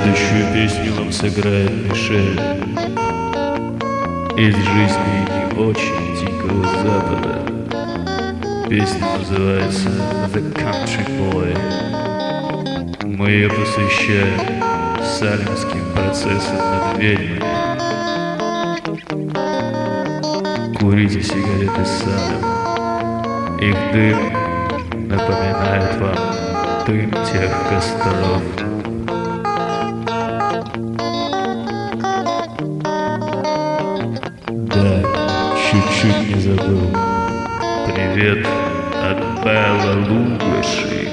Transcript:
Следующую песню вам сыграет Мишель из жизни не очень дикого запада. Песня называется The Country Boy. Мы ее посвящаем салемским процессам над ведьмами. Курите сигареты Салем. Их дым напоминает вам дым тех костров. Да, чуть-чуть не забыл. Привет от Белла Лугаши.